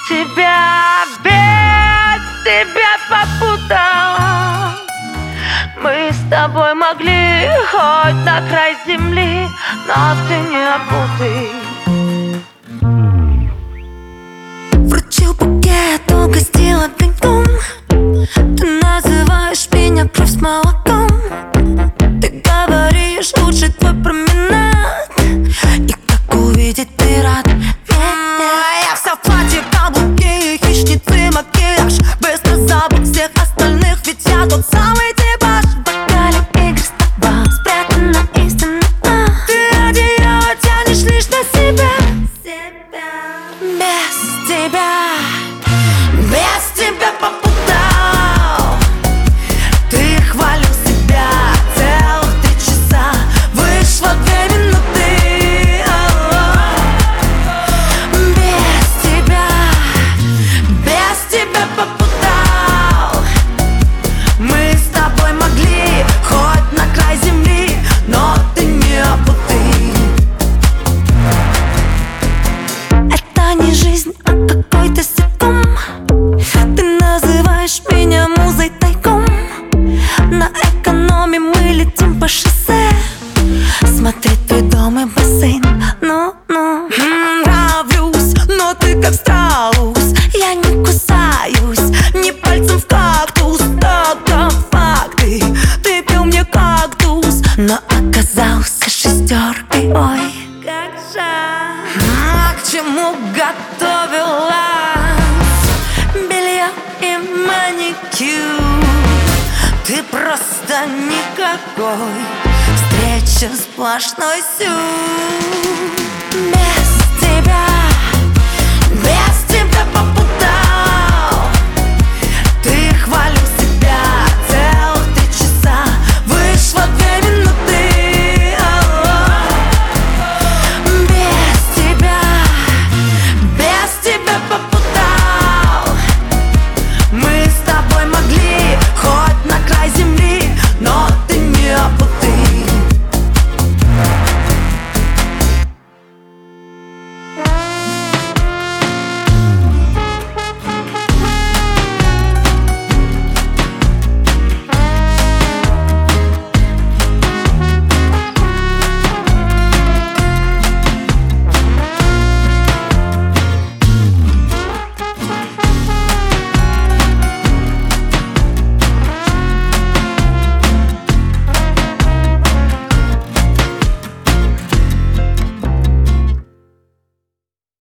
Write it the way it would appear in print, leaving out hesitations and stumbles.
тебя попутал. Мы с тобой могли хоть на край земли, но ты не опутай. Вручил букет, угостил огоньком. Ты называешь меня кровь с молоком. Ты говоришь, лучше твой променад. И как увидеть ты рад. Я вся в платье, каблуки и хищницы макияж. Быстро забудь всех остальных, ведь я тот самый типаж. В бокале игр с тобой спрятана истина. Ты одеяло тянешь лишь на себя. Без тебя попутал. Ты хвалил себя целых 3 часа. Вышло 2 минуты. Без тебя попутал. Мы с тобой могли хоть на край земли, но ты не опутай. Это не жизнь, а какой-то ситком. Ты называешь меня музой тайком. На экономе мы летим по шоссе. Смотреть твой дом и бассейн. Нравлюсь, но ты как страус. Я не кусаюсь, не пальцем в кактус. Только факты, ты пил мне кактус, но оказался 6. Ой, как жаль. К чему готовилась? Белье и маникюр. Ты просто никакой. Встреча сплошной сюр.